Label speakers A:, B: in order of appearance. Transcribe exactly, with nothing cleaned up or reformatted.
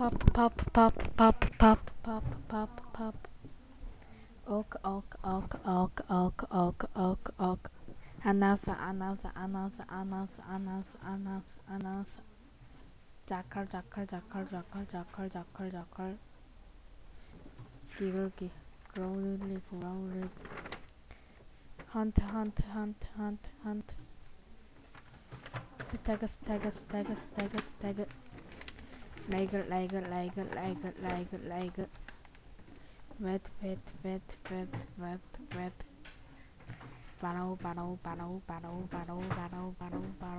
A: pop pop pop pop pop pop pop pop. Ok ok ok ok ok ok ok ok. Announcer announcer announcer announcer announcer announcer announcer. Jackal jackal jackal jackal jackal jackal jackal. Giggle growly growly. Hunt hunt hunt hunt hunt. Stagger stagger stagger stagger stagger. Liger liger liger liger liger liger. Wet wet wet wet wet wet. Battle battle battle battle battle battle battle battle.